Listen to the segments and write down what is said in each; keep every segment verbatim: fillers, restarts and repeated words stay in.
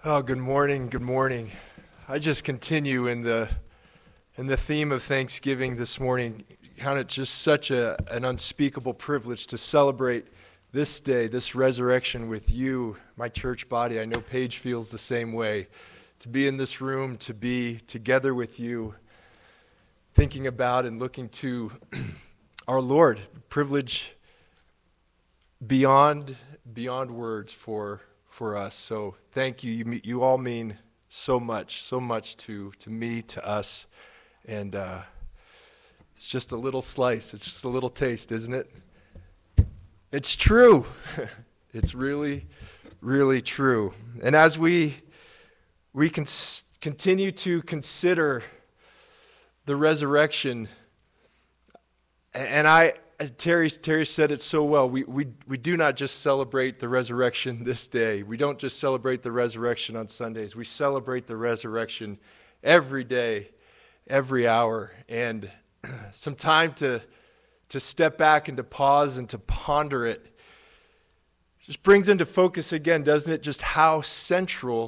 Oh, good morning, good morning. I just continue in the in the theme of Thanksgiving this morning. Count it just such a an unspeakable privilege to celebrate this day, this resurrection with you, my church body. I know Paige feels the same way. To be in this room, to be together with you, thinking about and looking to our Lord. Privilege beyond beyond words for for us. So thank you. You, you all mean so much, so much to, to me, to us. And uh, it's just a little slice. It's just a little taste, isn't it? It's true. It's really, really true. And as we we can s- continue to consider the resurrection, and I, Terry, Terry said it so well. We, we we do not just celebrate the resurrection this day. We don't just celebrate the resurrection on Sundays. We celebrate the resurrection every day, every hour. And some time to to step back and to pause and to ponder it just brings into focus again, doesn't it, just how central,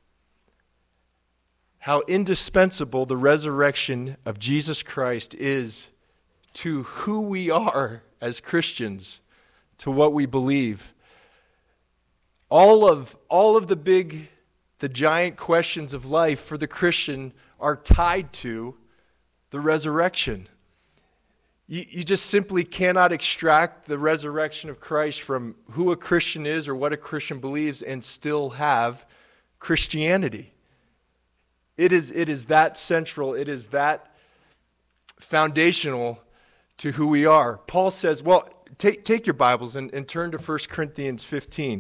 how indispensable the resurrection of Jesus Christ is to who we are as Christians, to what we believe. All of all of the big, the giant questions of life for the Christian are tied to the resurrection. You, you just simply cannot extract the resurrection of Christ from who a Christian is or what a Christian believes and still have Christianity. It is, it is that central, it is that foundational to who we are. Paul says, well, take take your Bibles and, and turn to First Corinthians fifteen.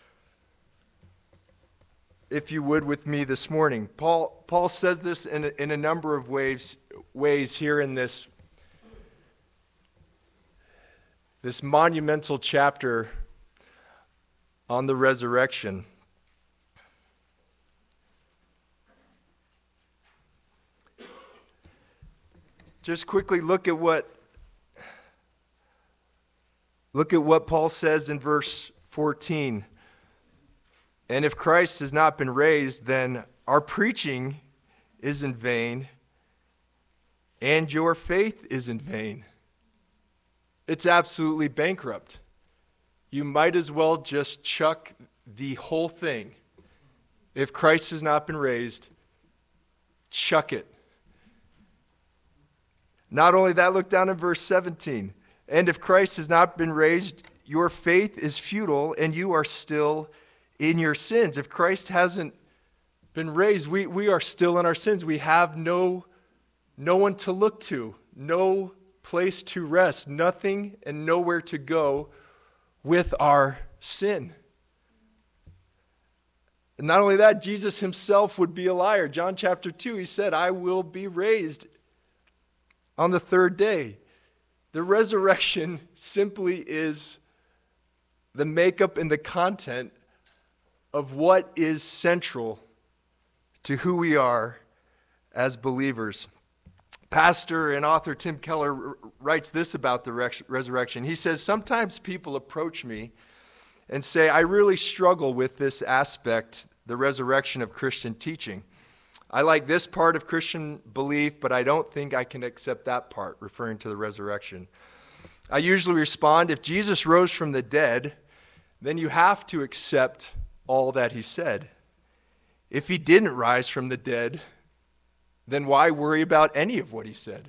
If you would with me this morning. Paul Paul says this in a, in a number of ways ways here in this this monumental chapter on the resurrection. Just quickly look at what Look at what Paul says in verse fourteen. And if Christ has not been raised, then our preaching is in vain, and your faith is in vain. It's absolutely bankrupt. You might as well just chuck the whole thing. If Christ has not been raised, chuck it. Not only that, look down in verse seventeen. And if Christ has not been raised, your faith is futile and you are still in your sins. If Christ hasn't been raised, we, we are still in our sins. We have no, no one to look to, no place to rest, nothing and nowhere to go with our sin. And not only that, Jesus himself would be a liar. John chapter two, he said, I will be raised on the third day. The resurrection simply is the makeup and the content of what is central to who we are as believers. Pastor and author Tim Keller writes this about the resurrection. He says, sometimes people approach me and say, I really struggle with this aspect, the resurrection of Christian teaching. I like this part of Christian belief, but I don't think I can accept that part, referring to the resurrection. I usually respond, if Jesus rose from the dead, then you have to accept all that he said. If he didn't rise from the dead, then why worry about any of what he said?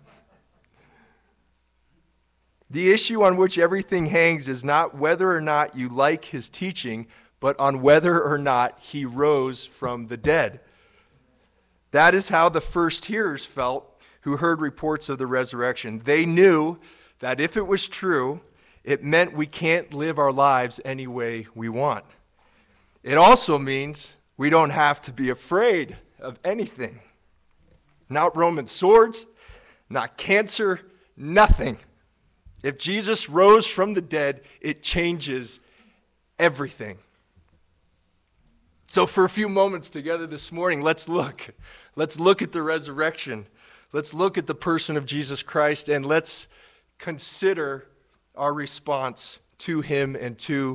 The issue on which everything hangs is not whether or not you like his teaching, but on whether or not he rose from the dead. That is how the first hearers felt who heard reports of the resurrection. They knew that if it was true, it meant we can't live our lives any way we want. It also means we don't have to be afraid of anything. Not Roman swords, not cancer, nothing. If Jesus rose from the dead, it changes everything. So for a few moments together this morning, let's look. Let's look at the resurrection. Let's look at the person of Jesus Christ, and let's consider our response to him and to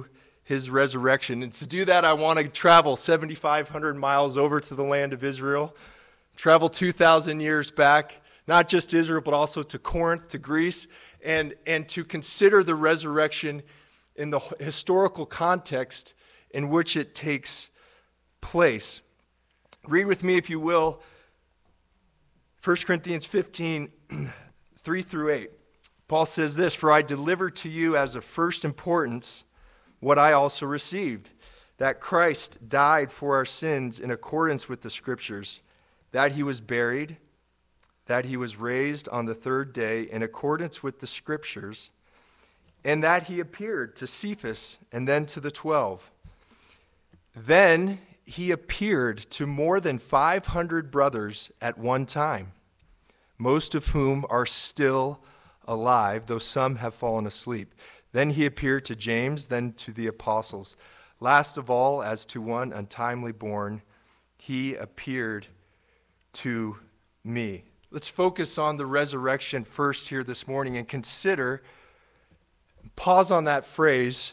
his resurrection. And to do that, I want to travel seventy-five hundred miles over to the land of Israel, travel two thousand years back, not just Israel, but also to Corinth, to Greece, and, and to consider the resurrection in the historical context in which it takes place. Read with me, if you will, First Corinthians fifteen, three through eight. Paul says this, "For I delivered to you as of first importance what I also received, that Christ died for our sins in accordance with the Scriptures, that he was buried, that he was raised on the third day in accordance with the Scriptures, and that he appeared to Cephas and then to the twelve. Then he appeared to more than five hundred brothers at one time, most of whom are still alive, though some have fallen asleep. Then he appeared to James, then to the apostles. Last of all, as to one untimely born, he appeared to me." Let's focus on the resurrection first here this morning and consider, pause on that phrase,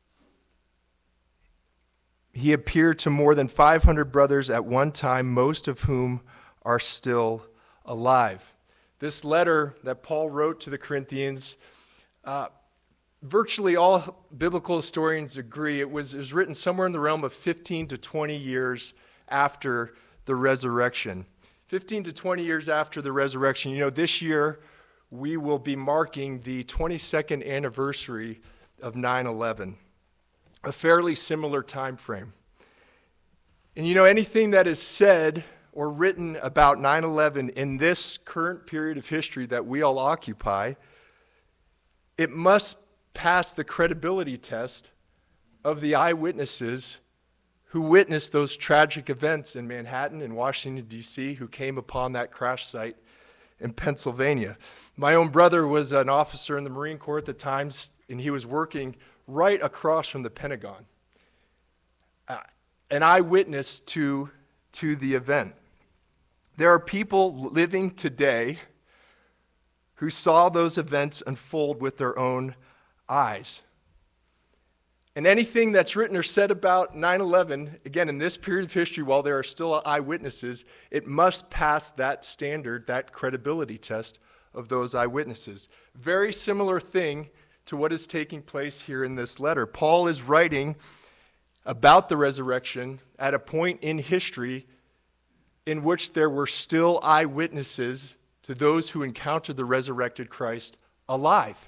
he appeared to more than five hundred brothers at one time, most of whom are still alive. This letter that Paul wrote to the Corinthians, uh, virtually all biblical historians agree it was, it was written somewhere in the realm of fifteen to twenty years after the resurrection. fifteen to twenty years after the resurrection. You know, this year we will be marking the twenty-second anniversary of nine eleven, a fairly similar time frame. And you know, anything that is said or written about nine eleven in this current period of history that we all occupy, it must pass the credibility test of the eyewitnesses who witnessed those tragic events in Manhattan and Washington, D C, who came upon that crash site in Pennsylvania. My own brother was an officer in the Marine Corps at the time, and he was working right across from the Pentagon. Uh, an eyewitness to, to the event. There are people living today who saw those events unfold with their own eyes. And anything that's written or said about nine eleven, again, in this period of history, while there are still eyewitnesses, it must pass that standard, that credibility test of those eyewitnesses. Very similar thing to what is taking place here in this letter. Paul is writing about the resurrection at a point in history in which there were still eyewitnesses to those who encountered the resurrected Christ alive.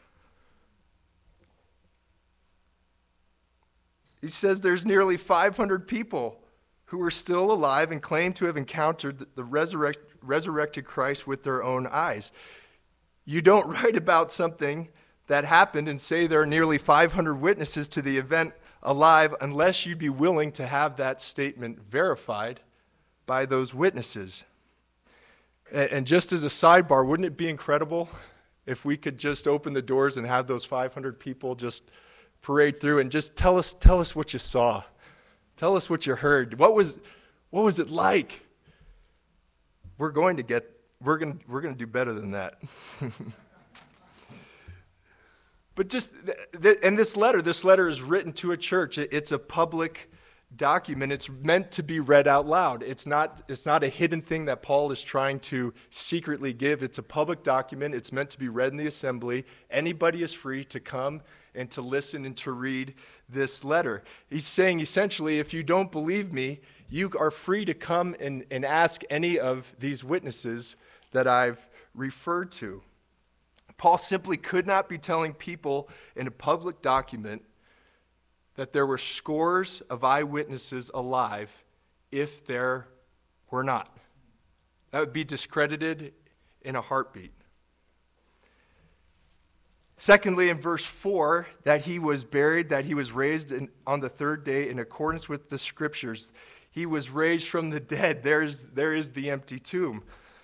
He says there's nearly five hundred people who are still alive and claim to have encountered the resurrect, resurrected Christ with their own eyes. You don't write about something that happened and say there are nearly five hundred witnesses to the event alive unless you'd be willing to have that statement verified by those witnesses. And just as a sidebar, wouldn't it be incredible if we could just open the doors and have those five hundred people just parade through and just tell us tell us what you saw. Tell us what you heard. What was what was it like? We're going to get we're going we're going to do better than that. But just in this letter, this letter is written to a church. It's a public document. It's meant to be read out loud. It's not it's not a hidden thing that Paul is trying to secretly give. It's a public document. It's meant to be read in the assembly. Anybody is free to come and to listen and to read this letter. He's saying essentially, if you don't believe me, you are free to come and, and ask any of these witnesses that I've referred to. Paul simply could not be telling people in a public document that there were scores of eyewitnesses alive if there were not. That would be discredited in a heartbeat. Secondly, in verse four, that he was buried, that he was raised in, on the third day in accordance with the Scriptures. He was raised from the dead. There is, there is the empty tomb.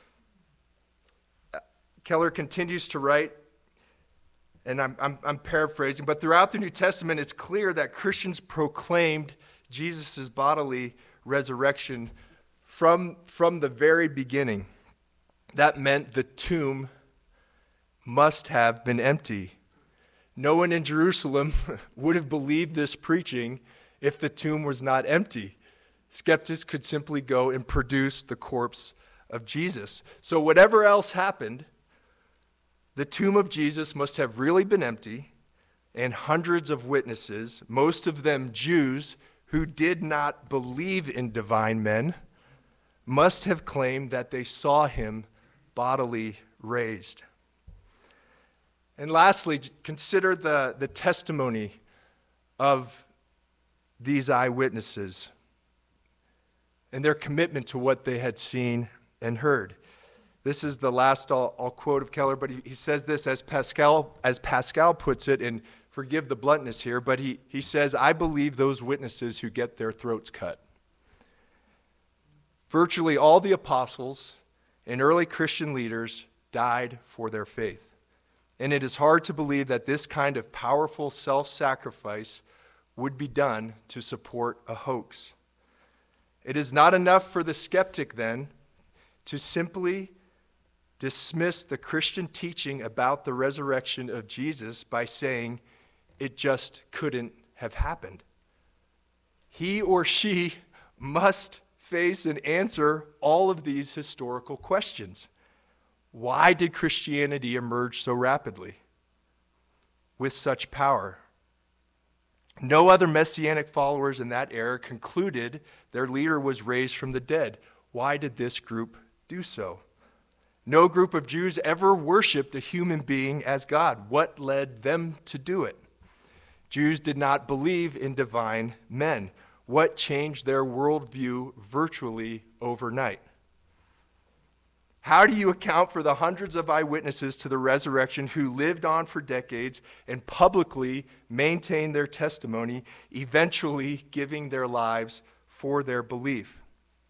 Keller continues to write, and I'm, I'm, I'm paraphrasing, but throughout the New Testament, it's clear that Christians proclaimed Jesus' bodily resurrection from, from the very beginning. That meant the tomb must have been empty. No one in Jerusalem would have believed this preaching if the tomb was not empty. Skeptics could simply go and produce the corpse of Jesus. So whatever else happened, the tomb of Jesus must have really been empty, and hundreds of witnesses, most of them Jews who did not believe in divine men, must have claimed that they saw him bodily raised. And lastly, consider the, the testimony of these eyewitnesses and their commitment to what they had seen and heard. This is the last I'll, I'll quote of Keller, but he, he says this as Pascal, as Pascal puts it, and forgive the bluntness here, but he, he says, I believe those witnesses who get their throats cut. Virtually all the apostles and early Christian leaders died for their faith. And it is hard to believe that this kind of powerful self-sacrifice would be done to support a hoax. It is not enough for the skeptic, then, to simply dismiss the Christian teaching about the resurrection of Jesus by saying it just couldn't have happened. He or she must face and answer all of these historical questions. Why did Christianity emerge so rapidly with such power? No other messianic followers in that era concluded their leader was raised from the dead. Why did this group do so? No group of Jews ever worshiped a human being as God. What led them to do it? Jews did not believe in divine men. What changed their worldview virtually overnight? How do you account for the hundreds of eyewitnesses to the resurrection who lived on for decades and publicly maintained their testimony, eventually giving their lives for their belief?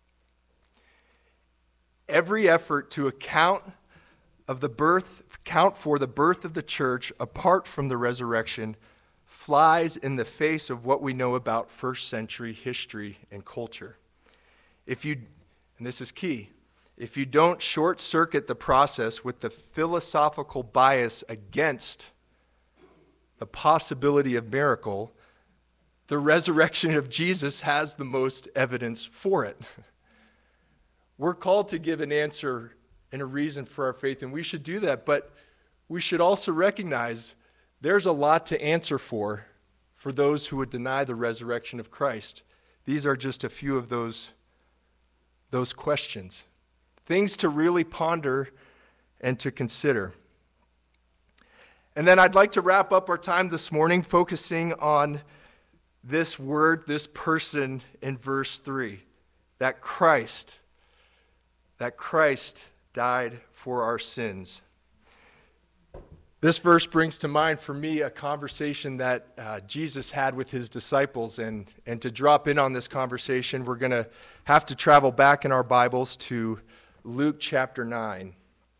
Every effort to account of the birth, account for the birth of the church apart from the resurrection flies in the face of what we know about first century history and culture. If you, and this is key, if you don't short-circuit the process with the philosophical bias against the possibility of miracle, the resurrection of Jesus has the most evidence for it. We're called to give an answer and a reason for our faith, and we should do that, but we should also recognize there's a lot to answer for for those who would deny the resurrection of Christ. These are just a few of those, those questions. Things to really ponder and to consider. And then I'd like to wrap up our time this morning focusing on this word, this person in verse three, that Christ, that Christ died for our sins. This verse brings to mind for me a conversation that uh, Jesus had with his disciples, and, and to drop in on this conversation, we're going to have to travel back in our Bibles to Luke chapter nine.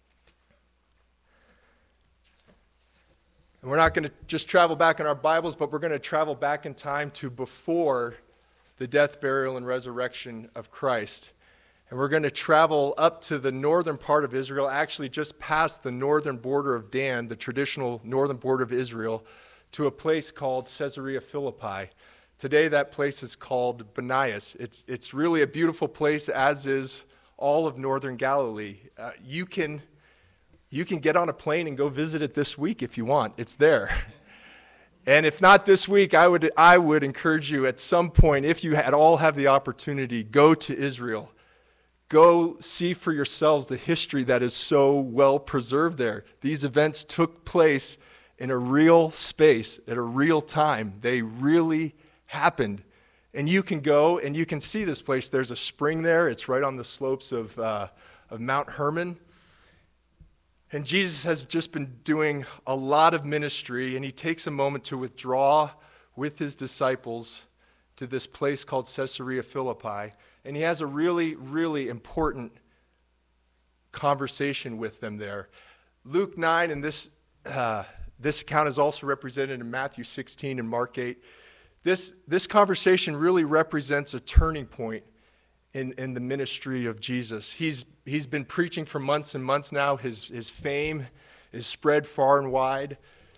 And we're not going to just travel back in our Bibles, but we're going to travel back in time to before the death, burial, and resurrection of Christ. And we're going to travel up to the northern part of Israel, actually just past the northern border of Dan, the traditional northern border of Israel, to a place called Caesarea Philippi. Today that place is called Banias. It's, it's really a beautiful place, as is all of northern Galilee. Uh, you can, you can get on a plane and go visit it this week if you want. It's there. And if not this week, I would, I would encourage you at some point, if you at all have the opportunity, go to Israel. Go see for yourselves the history that is so well preserved there. These events took place in a real space, at a real time. They really happened. And you can go and you can see this place. There's a spring there. It's right on the slopes of, uh, of Mount Hermon. And Jesus has just been doing a lot of ministry, and he takes a moment to withdraw with his disciples to this place called Caesarea Philippi. And he has a really, really important conversation with them there. Luke nine, and this, uh, this account is also represented in Matthew sixteen and Mark eight. This, this conversation really represents a turning point in, in the ministry of Jesus. He's, he's been preaching for months and months now. His, his fame is spread far and wide.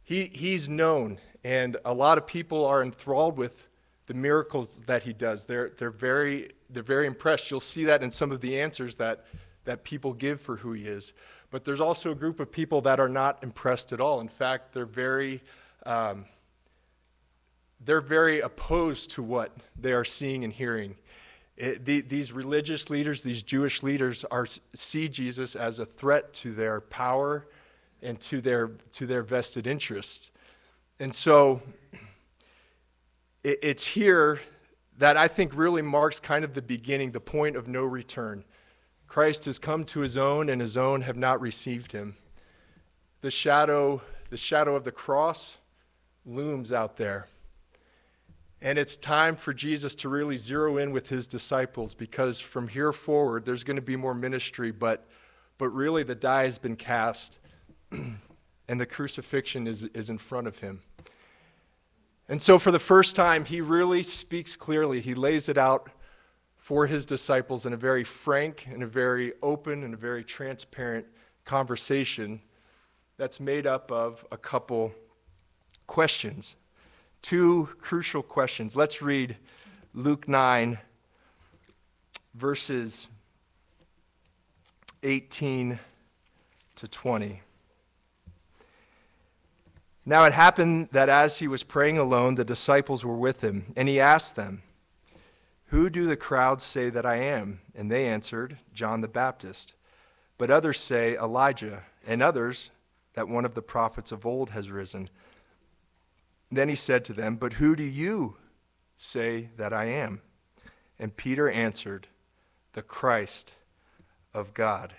He, he's known, and a lot of people are enthralled with the miracles that he does. They're, they're, very, they're very impressed. You'll see that in some of the answers that, that people give for who he is. But there's also a group of people that are not impressed at all. In fact, they're very, um, they're very opposed to what they are seeing and hearing. It, the, these religious leaders, these Jewish leaders, are see Jesus as a threat to their power and to their to their vested interests. And so it, it's here that I think really marks kind of the beginning, the point of no return. Christ has come to his own, and his own have not received him. The shadow, the shadow of the cross looms out there. And it's time for Jesus to really zero in with his disciples, because from here forward, there's going to be more ministry, but but really the die has been cast, and the crucifixion is, is in front of him. And so for the first time, he really speaks clearly. He lays it out for his disciples in a very frank and a very open and a very transparent conversation that's made up of a couple questions. Two crucial questions. Let's read Luke nine, verses eighteen to twenty. Now it happened that as he was praying alone, the disciples were with him, and he asked them, "Who do the crowds say that I am?" And they answered, "John the Baptist. But others say Elijah, and others that one of the prophets of old has risen." Then he said to them, "But who do you say that I am?" And Peter answered, "The Christ of God."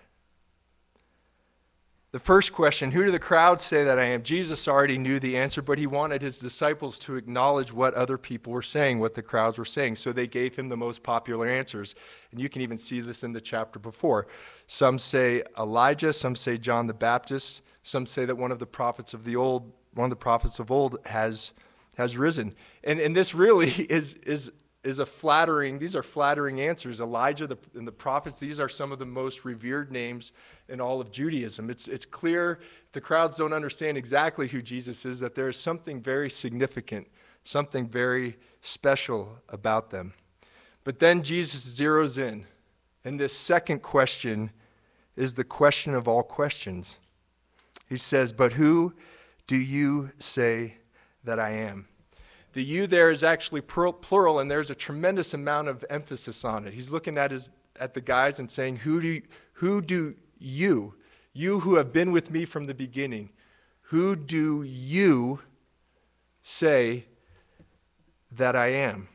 The first question, who do the crowds say that I am? Jesus already knew the answer, but he wanted his disciples to acknowledge what other people were saying, what the crowds were saying. So they gave him the most popular answers. And you can even see this in the chapter before. Some say Elijah, some say John the Baptist, some say that one of the prophets of the old, one of the prophets of old has has risen. And and this really is is is a flattering, these are flattering answers. Elijah the, and the prophets, these are some of the most revered names in all of Judaism. It's, it's clear if the crowds don't understand exactly who Jesus is, that there is something very significant, something very special about them. But then Jesus zeroes in, and this second question is the question of all questions. He says, "But who do you say that I am?" The "you" there is actually plural, and there's a tremendous amount of emphasis on it. He's looking at his at the guys and saying, who do, who do you, you who have been with me from the beginning, who do you say that I am?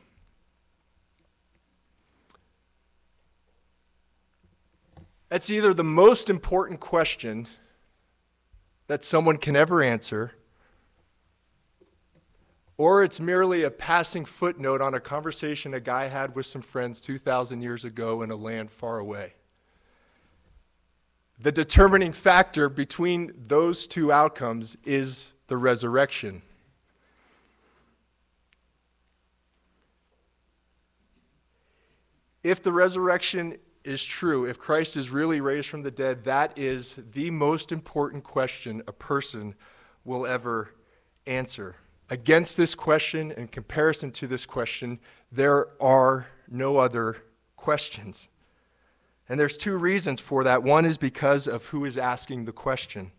That's either the most important question that someone can ever answer, or it's merely a passing footnote on a conversation a guy had with some friends two thousand years ago in a land far away. The determining factor between those two outcomes is the resurrection. If the resurrection is true, if Christ is really raised from the dead, that is the most important question a person will ever answer. Against this question, in comparison to this question, there are no other questions. And there's two reasons for that. One is because of who is asking the question.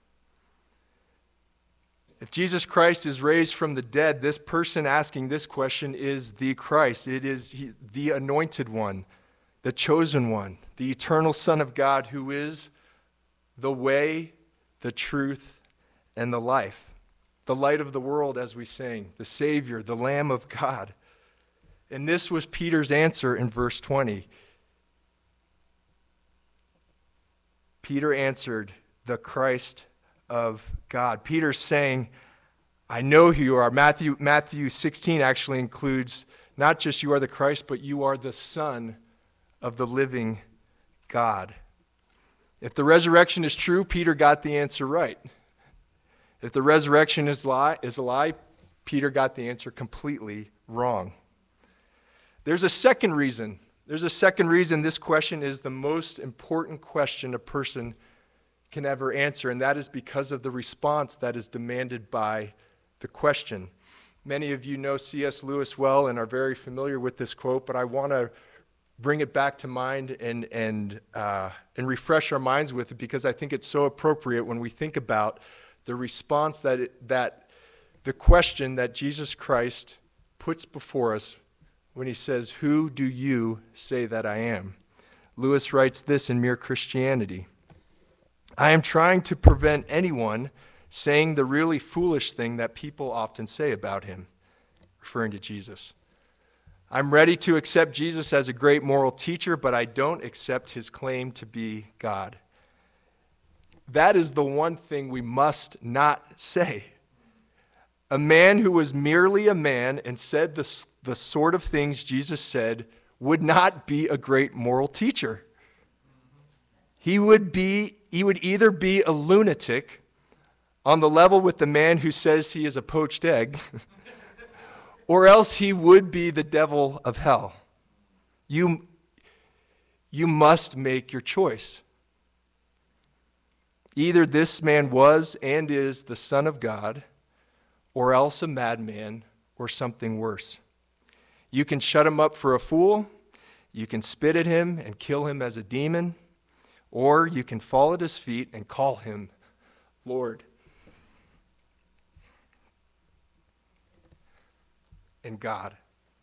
If Jesus Christ is raised from the dead, this person asking this question is the Christ. It is he, the anointed one, the chosen one, the eternal Son of God, who is the way, the truth, and the life. The light of the world, as we sang, the Savior, the Lamb of God. And this was Peter's answer in verse twenty. Peter answered, "The Christ of God." Peter's saying, I know who you are. Matthew, Matthew sixteen actually includes not just you are the Christ, but you are the Son of the living God. If the resurrection is true, Peter got the answer right. If the resurrection is, lie, is a lie, Peter got the answer completely wrong. There's a second reason. There's a second reason this question is the most important question a person can ever answer, and that is because of the response that is demanded by the question. Many of you know C S Lewis well and are very familiar with this quote, but I want to bring it back to mind and and uh, and refresh our minds with it, because I think it's so appropriate when we think about the response that it, that the question that Jesus Christ puts before us when he says, "Who do you say that I am?" Lewis writes this in Mere Christianity: "I am trying to prevent anyone saying the really foolish thing that people often say about him," referring to Jesus. "I'm ready to accept Jesus as a great moral teacher, but I don't accept his claim to be God." That is the one thing we must not say. A man who was merely a man and said the, the sort of things Jesus said would not be a great moral teacher. He would be, he would either be a lunatic on the level with the man who says he is a poached egg, or else he would be the devil of hell. You, you must make your choice. Either this man was and is the Son of God, or else a madman or something worse. You can shut him up for a fool, you can spit at him and kill him as a demon, or you can fall at his feet and call him Lord and God.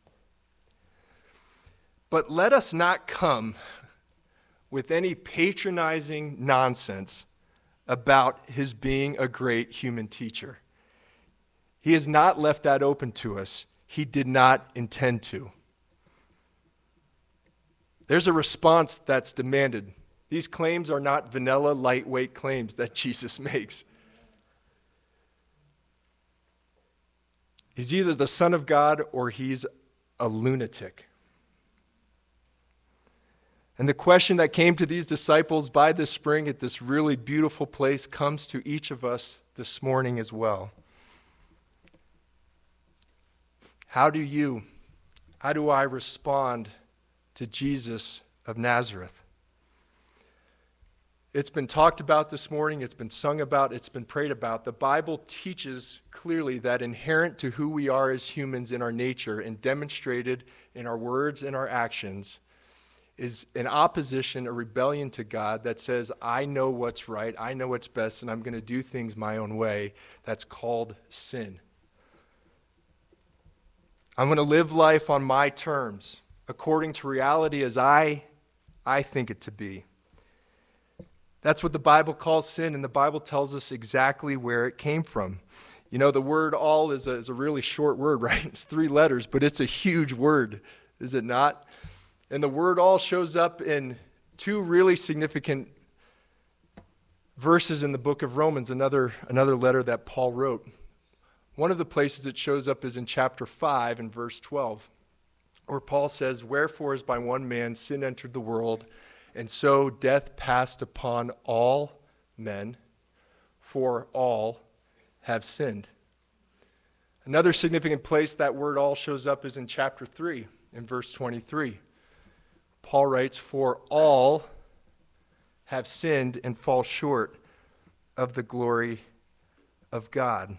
But let us not come with any patronizing nonsense about his being a great human teacher. He has not left that open to us. He did not intend to. There's a response that's demanded. These claims are not vanilla, lightweight claims that Jesus makes. He's either the Son of God or he's a lunatic. And the question that came to these disciples by this spring at this really beautiful place comes to each of us this morning as well. How do you, how do I respond to Jesus of Nazareth? It's been talked about this morning, it's been sung about, it's been prayed about. The Bible teaches clearly that inherent to who we are as humans in our nature and demonstrated in our words and our actions is an opposition, a rebellion to God that says, I know what's right, I know what's best, and I'm going to do things my own way. That's called sin. I'm going to live life on my terms, according to reality as I, I think it to be. That's what the Bible calls sin, and the Bible tells us exactly where it came from. You know, the word all is a, is a really short word, right? It's three letters, but it's a huge word, is it not? And the word all shows up in two really significant verses in the book of Romans, another, another letter that Paul wrote. One of the places it shows up is in chapter five and verse twelve, where Paul says, "Wherefore as by one man sin entered the world, and so death passed upon all men, for all have sinned." Another significant place that word all shows up is in chapter three, in verse twenty-three. Paul writes, "For all have sinned and fall short of the glory of God."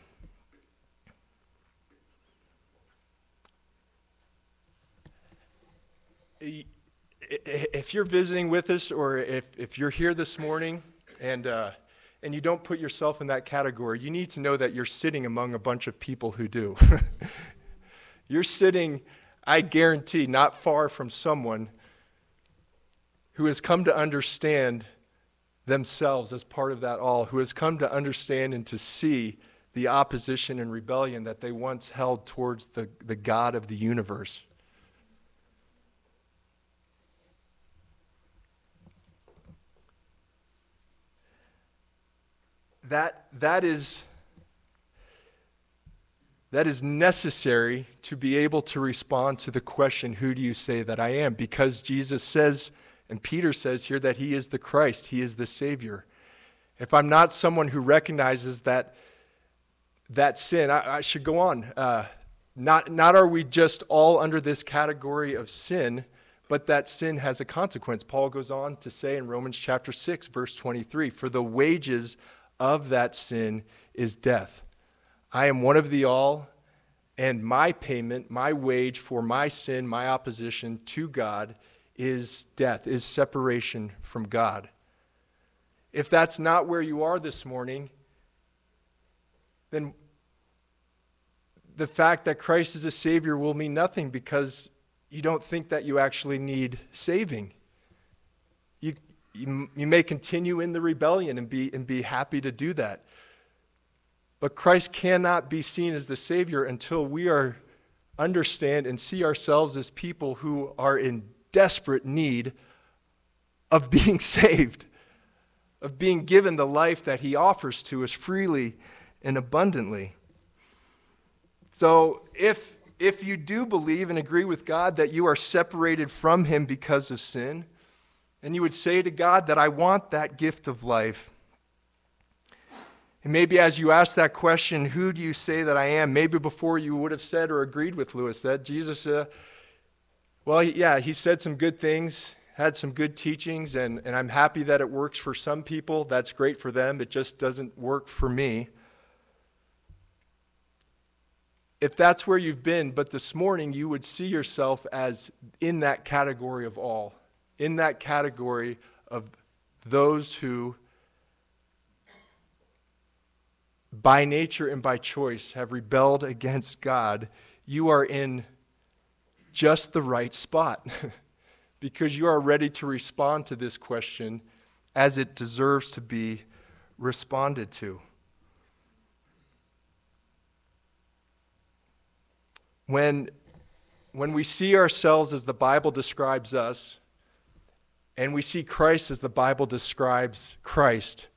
If you're visiting with us, or if, if you're here this morning and uh, and you don't put yourself in that category, you need to know that you're sitting among a bunch of people who do. You're sitting, I guarantee, not far from someone who has come to understand themselves as part of that all, who has come to understand and to see the opposition and rebellion that they once held towards the, the God of the universe. That, that is, that is necessary to be able to respond to the question, who do you say that I am? Because Jesus says, and Peter says here, that he is the Christ, he is the Savior. If I'm not someone who recognizes that, that sin, I, I should go on. Uh, not, not are we just all under this category of sin, but that sin has a consequence. Paul goes on to say in Romans chapter six, verse twenty-three, for the wages of that sin is death. I am one of the all, and my payment, my wage for my sin, my opposition to God is death, is separation from God. If that's not where you are this morning, then the fact that Christ is a Savior will mean nothing, because you don't think that you actually need saving. You, you, you may continue in the rebellion and be, and be happy to do that. But Christ cannot be seen as the Savior until we are understand and see ourselves as people who are in desperate need of being saved, of being given the life that he offers to us freely and abundantly. So if, if you do believe and agree with God that you are separated from him because of sin, and you would say to God that I want that gift of life, and maybe as you ask that question, who do you say that I am? Maybe before you would have said or agreed with Lewis that Jesus, uh, well, yeah, he said some good things, had some good teachings, and, and I'm happy that it works for some people. That's great for them. It just doesn't work for me. If that's where you've been, but this morning you would see yourself as in that category of all, in that category of those who by nature and by choice have rebelled against God, you are in just the right spot because you are ready to respond to this question as it deserves to be responded to. When, when we see ourselves as the Bible describes us, and we see Christ as the Bible describes Christ,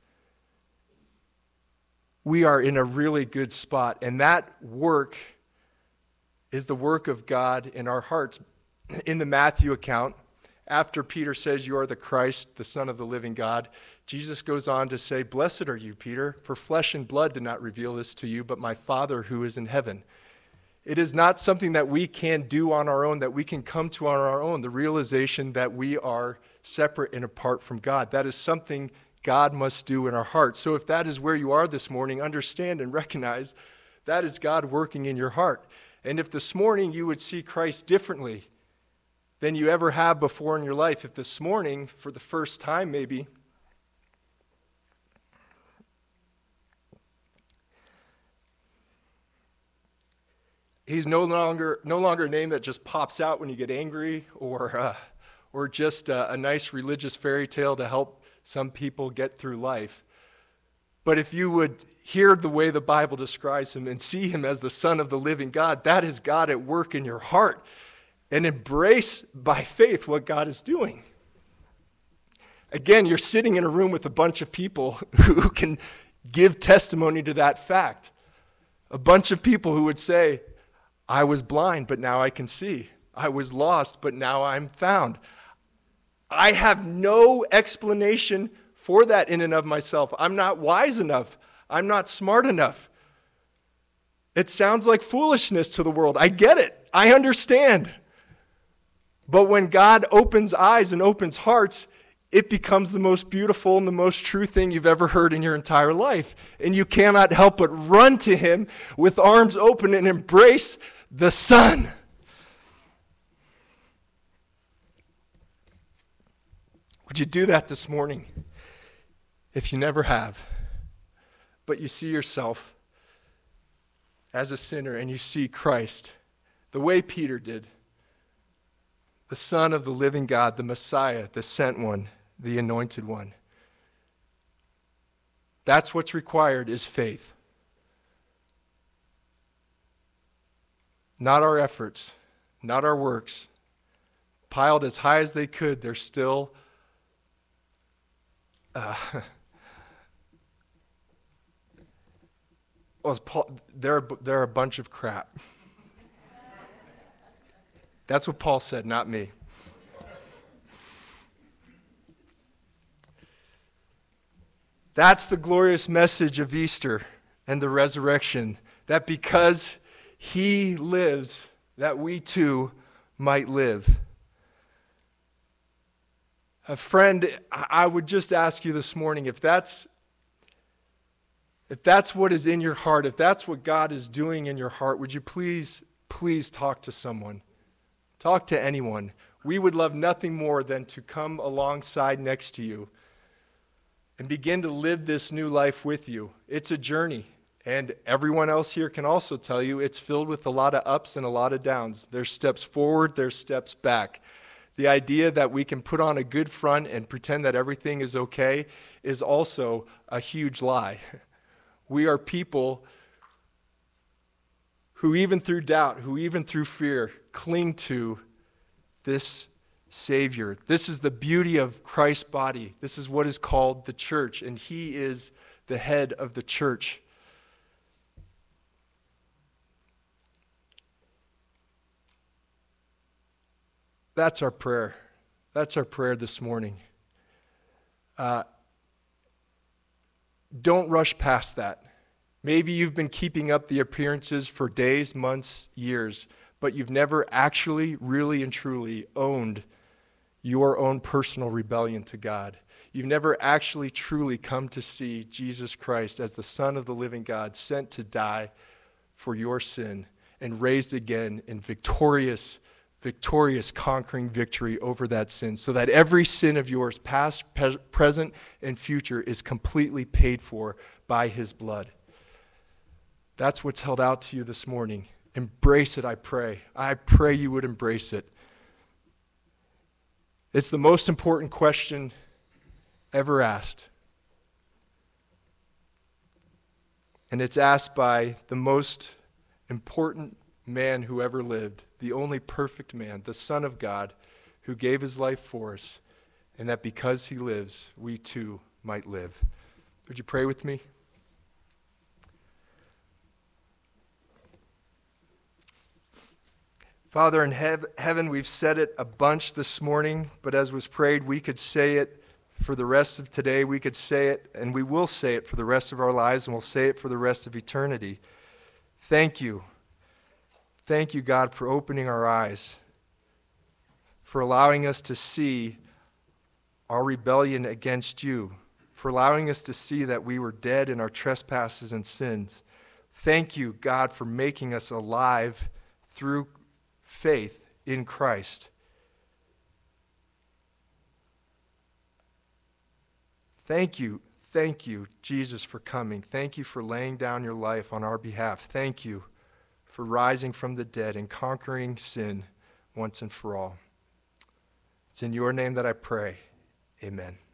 we are in a really good spot. And that work is the work of God in our hearts. In the Matthew account, after Peter says, you are the Christ, the Son of the living God, Jesus goes on to say, blessed are you, Peter, for flesh and blood did not reveal this to you, but my Father who is in heaven. It is not something that we can do on our own, that we can come to on our own, the realization that we are separate and apart from God. That is something God must do in our hearts. So if that is where you are this morning, understand and recognize that is God working in your heart. And if this morning you would see Christ differently than you ever have before in your life, if this morning, for the first time maybe, he's no longer no longer a name that just pops out when you get angry, or uh, or just a, a nice religious fairy tale to help some people get through life. But if you would hear the way the Bible describes him and see him as the Son of the living God, that is God at work in your heart, and embrace by faith what God is doing. Again, you're sitting in a room with a bunch of people who can give testimony to that fact. A bunch of people who would say, I was blind, but now I can see. I was lost, but now I'm found. I have no explanation for that in and of myself. I'm not wise enough. I'm not smart enough. It sounds like foolishness to the world. I get it. I understand. But when God opens eyes and opens hearts, it becomes the most beautiful and the most true thing you've ever heard in your entire life. And you cannot help but run to him with arms open and embrace the Son. Would you do that this morning? If you never have, but you see yourself as a sinner and you see Christ the way Peter did, the Son of the living God, the Messiah, the sent one, the anointed one. That's what's required is faith. Not our efforts, not our works. Piled as high as they could, they're still uh, well, Paul, they're, they're a bunch of crap. That's what Paul said, not me. That's the glorious message of Easter and the resurrection, that because he lives, that we too might live. A friend, I would just ask you this morning, if that's if that's what is in your heart, if that's what God is doing in your heart, would you please, please talk to someone? Talk to anyone. We would love nothing more than to come alongside next to you and begin to live this new life with you. It's a journey, and everyone else here can also tell you it's filled with a lot of ups and a lot of downs. There's steps forward, there's steps back. The idea that we can put on a good front and pretend that everything is okay is also a huge lie. We are people who even through doubt, who even through fear, cling to this Savior. This is the beauty of Christ's body. This is what is called the church, and He is the head of the church. That's our prayer. That's our prayer this morning. Uh, don't rush past that. Maybe you've been keeping up the appearances for days, months, years, but you've never actually, really and truly owned your own personal rebellion to God. You've never actually truly come to see Jesus Christ as the Son of the living God, sent to die for your sin and raised again in victorious victorious, conquering victory over that sin, so that every sin of yours, past, pe- present, and future, is completely paid for by His blood. That's what's held out to you this morning. Embrace it, I pray. I pray you would embrace it. It's the most important question ever asked. And it's asked by the most important man who ever lived, the only perfect man, the Son of God, who gave His life for us, and that because He lives, we too might live. Would you pray with me? Father in hev- heaven, we've said it a bunch this morning, but as was prayed, we could say it for the rest of today. We could say it, and we will say it for the rest of our lives, and we'll say it for the rest of eternity. Thank you. Thank you, God, for opening our eyes, for allowing us to see our rebellion against you, for allowing us to see that we were dead in our trespasses and sins. Thank you, God, for making us alive through faith in Christ. Thank you, thank you, Jesus, for coming. Thank you for laying down your life on our behalf. Thank you for rising from the dead and conquering sin once and for all. It's in your name that I pray. Amen.